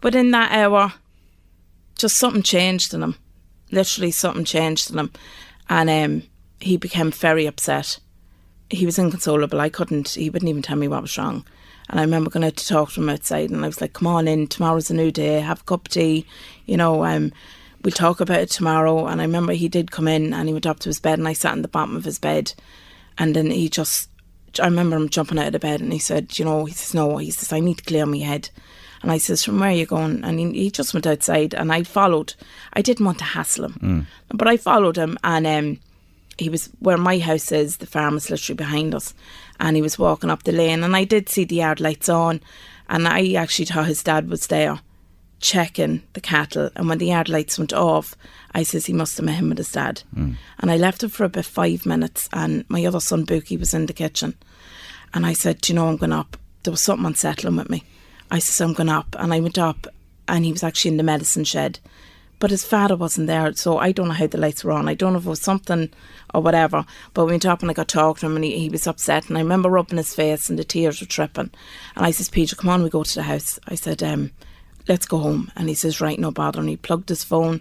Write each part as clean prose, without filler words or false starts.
within that hour, just something changed in him. Literally something changed in him. And he became very upset. He was inconsolable. He wouldn't even tell me what was wrong. And I remember going out to talk to him outside, and I was like, come on in, tomorrow's a new day, have a cup of tea, we'll talk about it tomorrow. And I remember he did come in, and he went up to his bed, and I sat in the bottom of his bed. And then I remember him jumping out of the bed, and he said, he says, I need to clear my head. And I says, from where are you going? And he just went outside, and I followed. I didn't want to hassle him, but I followed him, and he was where my house is, the farm is literally behind us, and he was walking up the lane, and I did see the yard lights on, and I actually thought his dad was there checking the cattle, and when the yard lights went off, I says he must have met him with his dad. And I left him for about 5 minutes, and my other son Buki was in the kitchen, and I said, I'm going up. There was something unsettling with me. I said, I'm going up, and I went up, and he was actually in the medicine shed. But his father wasn't there, so I don't know how the lights were on. I don't know if it was something or whatever. But we went up and I got talking to him, and he was upset. And I remember rubbing his face, and the tears were tripping. And I says, Peter, come on, we go to the house. I said, let's go home. And he says, right, no bother. And he plugged his phone.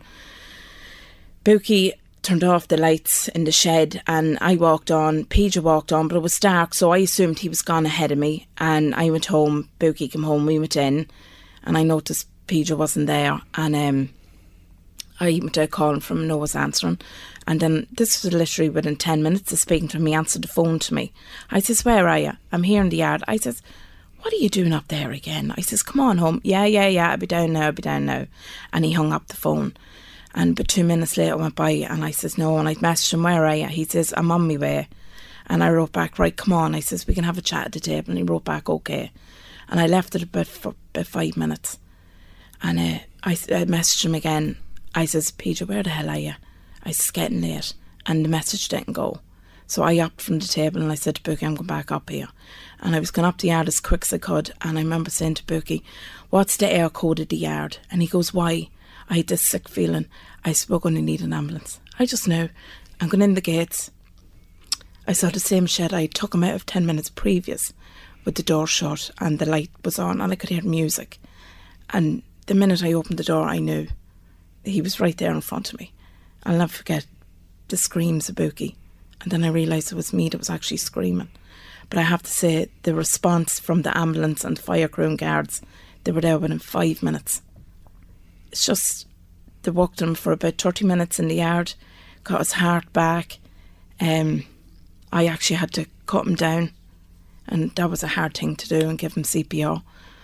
Buki turned off the lights in the shed, and I walked on. Peter walked on, but it was dark, so I assumed he was gone ahead of me. And I went home. Buki came home. We went in, and I noticed Peter wasn't there. And I went out calling from him, no one was answering. And then this was literally within 10 minutes of speaking to him, he answered the phone to me. I says, where are you? I'm here in the yard. I says, what are you doing up there again? I says, come on home. Yeah, I'll be down now. And he hung up the phone. And but 2 minutes later went by, and I says, no. And I messaged him, where are you? He says, I'm on my way. And I wrote back, right, come on. I says, we can have a chat at the table. And he wrote back, okay. And I left it for about 5 minutes. And I messaged him again. I says, Peter, where the hell are you? I says, getting late. And the message didn't go. So I upped from the table, and I said to Buki, I'm going back up here. And I was going up the yard as quick as I could. And I remember saying to Buki, what's the air code of the yard? And he goes, why? I had this sick feeling. I said, we're going to need an ambulance. I just know. I'm going in the gates. I saw the same shed I took him out of 10 minutes previous, with the door shut and the light was on, and I could hear music. And the minute I opened the door, I knew. He was right there in front of me. I'll never forget the screams of Buki. And then I realised it was me that was actually screaming. But I have to say, the response from the ambulance and fire crew and guards, they were there within 5 minutes. It's just, they walked him for about 30 minutes in the yard, got his heart back. I actually had to cut him down, and that was a hard thing to do, and give him CPR.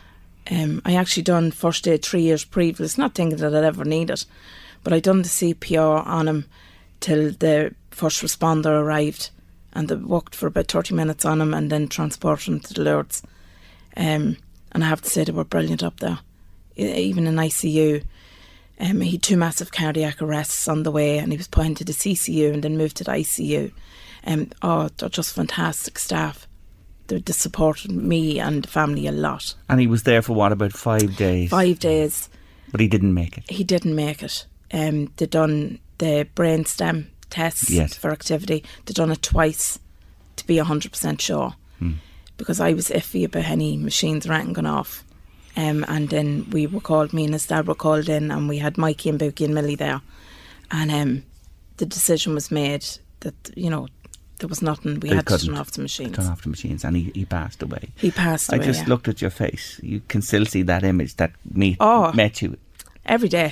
I actually done first aid 3 years previous, not thinking that I'd ever need it, but I done the CPR on him till the first responder arrived, and they worked for about 30 minutes on him, and then transported him to the Lourdes. And I have to say, they were brilliant up there, even in ICU. He had 2 massive cardiac arrests on the way, and he was put into the CCU and then moved to the ICU. They're just fantastic staff. They supported me and the family a lot. And he was there for what, about 5 days? 5 days. But he didn't make it? He didn't make it. They done the brainstem tests for activity. They done it twice to be 100% sure. Because I was iffy about any machines or anything going off. And then me and his dad were called in, and we had Mikey and Buki and Millie there. And the decision was made that, there was nothing. We had to turn off the machines. And he passed away. He passed away. I just looked at your face. You can still see that image that met you. Every day.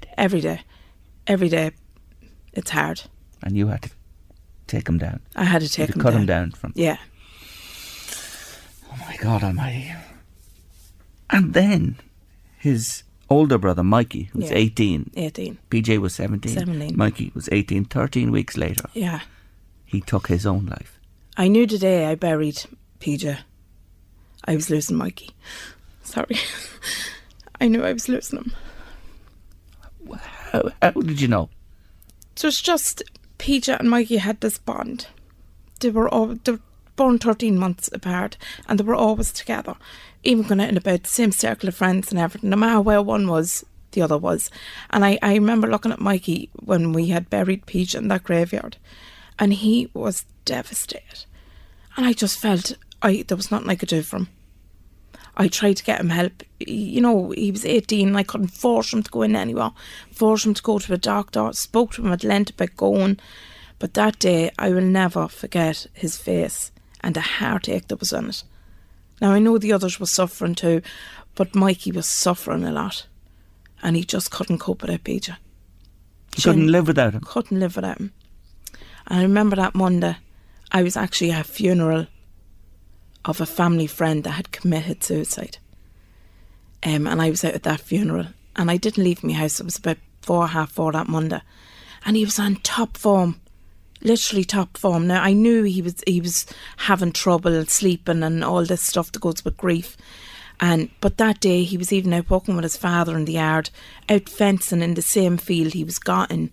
It's hard. And you had to take him down. I had to take him down. Cut him down from. Yeah. Oh my God Almighty. And then his older brother Mikey was 18. PJ was 17. Mikey was 18. 13 weeks later. Yeah. He took his own life. I knew the day I buried PJ, I was losing Mikey. Sorry. I knew I was losing him. How did you know? It was just PJ and Mikey had this bond. They were born 13 months apart, and they were always together. Even going out and about, the same circle of friends and everything. No matter where one was, the other was. And I remember looking at Mikey when we had buried PJ in that graveyard, and he was devastated. And I just felt there was nothing I could do for him. I tried to get him help. You know, he was 18 and I couldn't force him to go in anywhere, force him to go to a doctor. Spoke to him at length about going. But that day, I will never forget his face and the heartache that was on it. Now, I know the others were suffering too, but Mikey was suffering a lot. And he just couldn't cope with it, PJ. He couldn't live without him? Couldn't live without him. And I remember that Monday, I was actually at a funeral of a family friend that had committed suicide. And I was out at that funeral. And I didn't leave my house. It was about 4:30 that Monday. And he was on top form. Literally top form. Now, I knew he was having trouble sleeping and all this stuff that goes with grief. But that day, he was even out walking with his father in the yard, out fencing in the same field he was gotten.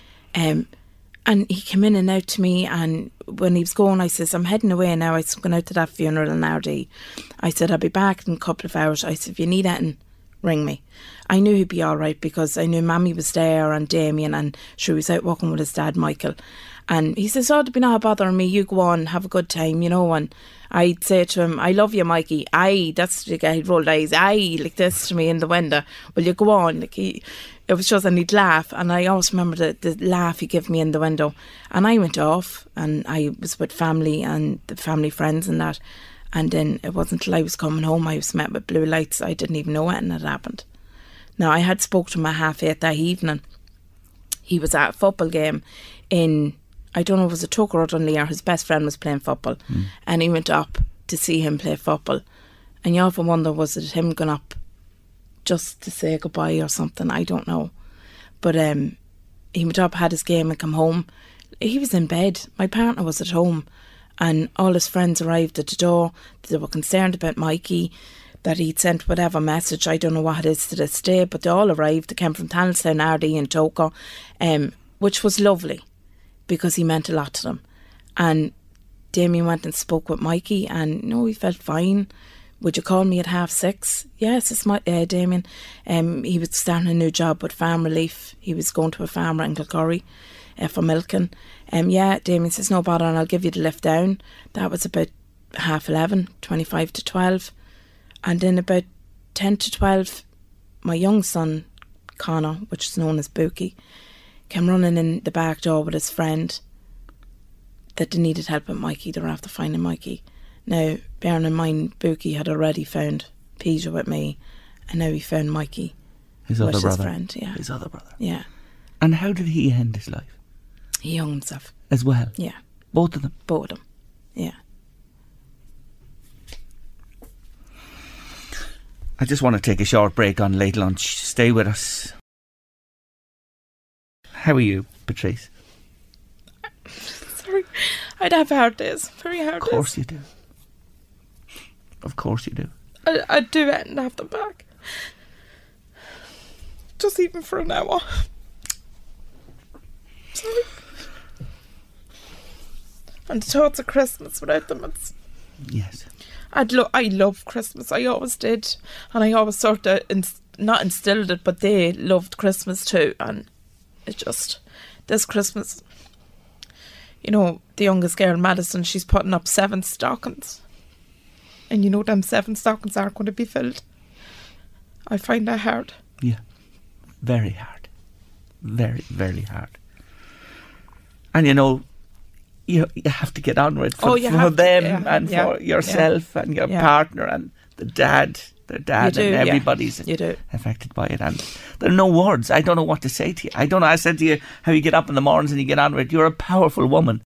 And he came in and out to me, and when he was going, I says, I'm heading away now. I said, I'm going out to that funeral in RD. I said, I'll be back in a couple of hours. I said, if you need anything, ring me. I knew he'd be all right because I knew Mammy was there and Damien, and she was out walking with his dad, Michael. And he says, oh, there'll be no bothering me. You go on, have a good time, you know. And I'd say to him, I love you, Mikey. Aye, that's the guy who'd rolled eyes. Aye, like this to me in the window. Will you go on? Like it was just, and he'd laugh. And I always remember the laugh he gave me in the window. And I went off, and I was with family and the family friends and that. And then it wasn't until I was coming home, I was met with blue lights. I didn't even know anything had happened. Now, I had spoke to him at 8:30 that evening. He was at a football game in, I don't know, was it Tucker or Dunleer? His best friend was playing football. And he went up to see him play football. And you often wonder, was it him going up just to say goodbye or something? I don't know. But he went up, had his game and come home. He was in bed. My partner was at home. And all his friends arrived at the door. They were concerned about Mikey, that he'd sent whatever message. I don't know what it is to this day, but they all arrived. They came from Tannestown, RD and Toker, which was lovely because he meant a lot to them. And Damien went and spoke with Mikey, and no, he felt fine. Would you call me at 6:30? Yes, it's my Damien. He was starting a new job with Farm Relief. He was going to a farmer in Kilcurry for milking. Yeah, Damien says, no bother, and I'll give you the lift down. That was about 11:30, 25 to 12. And then about 10 to 12, my young son, Connor, which is known as Bookie, came running in the back door with his friend that they needed help with Mikey. They were after finding Mikey. Now, bearing in mind, Bookie had already found Peter with me, and now he found Mikey, his other brother. His friend, yeah. His other brother. Yeah. And how did he end his life? He hung himself. As well? Yeah. Both of them? Both of them, yeah. I just want to take a short break on Late Lunch. Stay with us. How are you, Patrice? Sorry, I'd have hard days. Very hard days. Of course you do. Of course you do. I'd do it and have them back. Just even for an hour. Sorry. And the thoughts of Christmas without them, it's... Yes. I love Christmas. I always did. And I always sort of, not instilled it, but they loved Christmas too. And it just, this Christmas, you know, the youngest girl, Madison, she's putting up 7 stockings. And you know them 7 stockings aren't going to be filled. I find that hard. Yeah. Very hard. Very, very hard. And you know, you have to get on with it for them and for yourself and your partner and the dad and everybody's affected by it. And there are no words. I don't know what to say to you. I don't know. I said to you how you get up in the mornings and you get on with it. You're a powerful woman.